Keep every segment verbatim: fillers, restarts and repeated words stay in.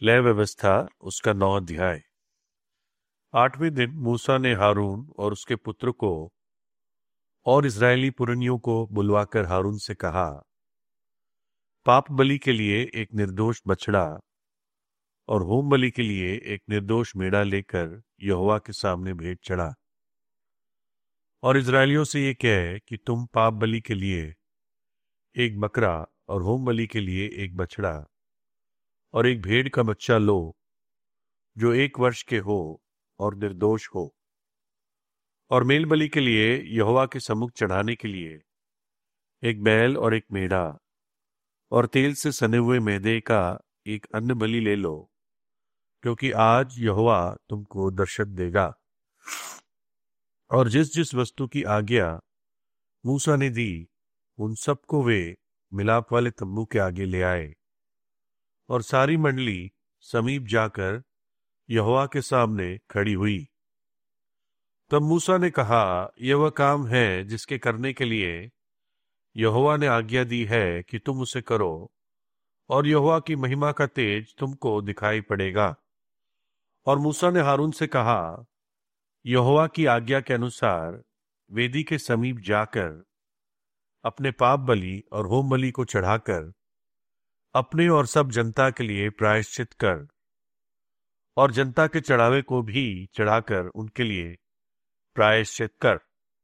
लय व्यवस्था उसका नौ अध्याय। आठवें दिन मूसा ने हारून और उसके पुत्र को और इजरायली पुरनियों को बुलवाकर हारून से कहा, पाप बलि के लिए एक निर्दोष बछड़ा और होम बलि के लिए एक निर्दोष मेढ़ा लेकर यहोवा के सामने भेंट चढ़ा। और इजरायलियों से ये कहे कि तुम पाप बलि के लिए एक बकरा और होम बलि के लिए एक बछड़ा और एक भेड़ का बच्चा लो, जो एक वर्ष के हो और निर्दोष हो। और मेल बलि के लिए यहोवा के सम्मुख चढ़ाने के लिए एक बैल और एक मेढ़ा और तेल से सने हुए मैदे का एक अन्न बलि ले लो, क्योंकि आज यहोवा तुमको दर्शन देगा। और जिस जिस वस्तु की आज्ञा मूसा ने दी, उन सबको वे मिलाप वाले तंबू के आगे ले आए। और सारी मंडली समीप जाकर यहोवा के सामने खड़ी हुई। तब मूसा ने कहा, यह वह काम है जिसके करने के लिए यहोवा ने आज्ञा दी है कि तुम उसे करो, और यहोवा की महिमा का तेज तुमको दिखाई पड़ेगा। और मूसा ने हारून से कहा, यहोवा की आज्ञा के अनुसार वेदी के समीप जाकर अपने पाप बलि और होम बलि को चढ़ाकर अपने और सब जनता के लिए प्रायश्चित कर, और जनता के चढ़ावे को भी चढ़ाकर उनके लिए प्रायश्चित कर।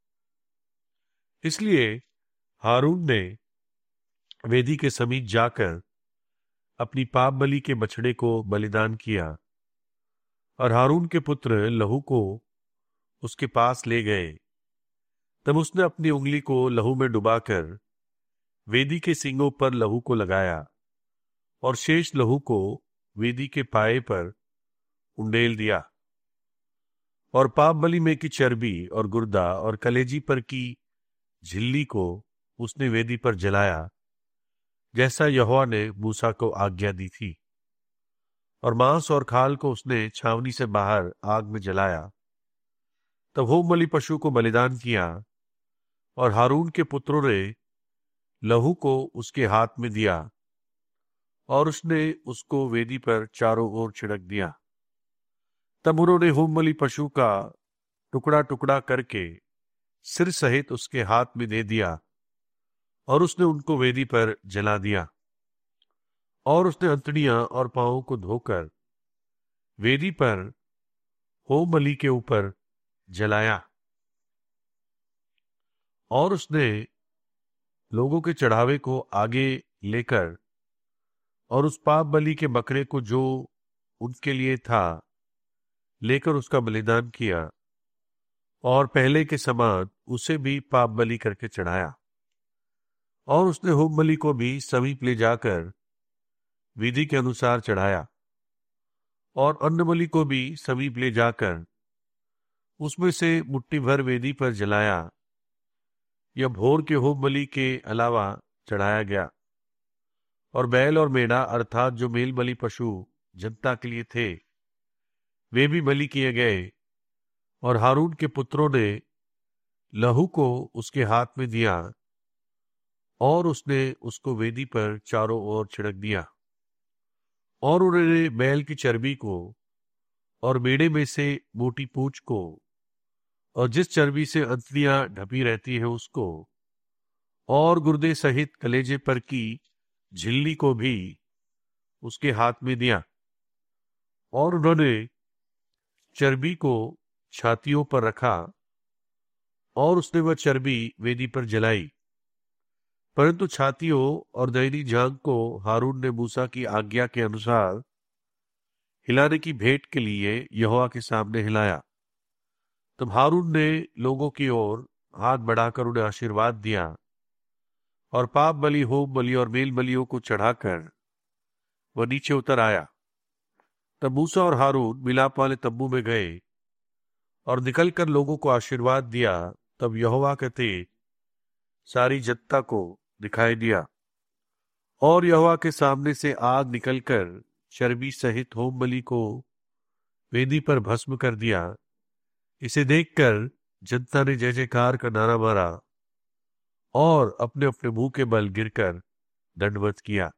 इसलिए हारून ने वेदी के समीप जाकर अपनी पाप बलि के बछड़े को बलिदान किया, और हारून के पुत्र लहू को उसके पास ले गए। तब उसने अपनी उंगली को लहू में डुबाकर वेदी के सींगों पर लहू को लगाया, और शेष लहू को वेदी के पाए पर उंडेल दिया। और पाप बलि में की चर्बी और गुर्दा और कलेजी पर की झिल्ली को उसने वेदी पर जलाया, जैसा यहोवा ने मूसा को आज्ञा दी थी। और मांस और खाल को उसने छावनी से बाहर आग में जलाया। तब होम बलि पशु को बलिदान किया, और हारून के पुत्रों ने लहू को उसके हाथ में दिया, और उसने उसको वेदी पर चारों ओर छिड़क दिया। तब उन्होंने होम बलि पशु का टुकड़ा टुकड़ा करके सिर सहित उसके हाथ में दे दिया, और उसने उनको वेदी पर जला दिया। और उसने अंतड़ियां और पांवों को धोकर वेदी पर होम बलि के ऊपर जलाया। और उसने लोगों के चढ़ावे को आगे लेकर और उस पाप बलि के बकरे को जो उनके लिए था लेकर उसका बलिदान किया, और पहले के समान उसे भी पाप बलि करके चढ़ाया। और उसने होम बलि को भी समीप ले जाकर विधि के अनुसार चढ़ाया, और अन्न बलि को भी समीप ले जाकर उसमें से मुट्ठी भर वेदी पर जलाया। यह भोर के होम बलि के अलावा चढ़ाया गया। और बैल और मेढ़ा अर्थात जो मेल बलि पशु जनता के लिए थे, वे भी बलि किए गए। और हारून के पुत्रों ने लहू को उसके हाथ में दिया, और उसने उसको वेदी पर चारों ओर छिड़क दिया। और उन्होंने बैल की चर्बी को और मेढ़े में से मोटी पूंछ को और जिस चर्बी से अंतड़ियां ढपी रहती है उसको, और गुर्दे सहित कलेजे पर की झिल्ली को भी उसके हाथ में दिया। और उन्होंने चर्बी को छातियों पर रखा, और उसने वह चर्बी वेदी पर जलाई। परंतु छातियों और दाहिनी जांघ को हारून ने मूसा की आज्ञा के अनुसार हिलाने की भेंट के लिए यहोवा के सामने हिलाया। तब हारून ने लोगों की ओर हाथ बढ़ाकर उन्हें आशीर्वाद दिया, और पाप बलि, होम बलि और मेल बलियों को चढ़ाकर वह नीचे उतर आया। तब मूसा और हारून मिलाप वाले तंबू में गए और निकलकर लोगों को आशीर्वाद दिया। तब यहोवा का तेज सारी जनता को दिखाई दिया, और यहोवा के सामने से आग निकलकर चर्बी सहित होम बलि को वेदी पर भस्म कर दिया। इसे देखकर जनता ने जय जयकार का नारा मारा और अपने अपने मुंह के बल गिरकर दंडवत किया।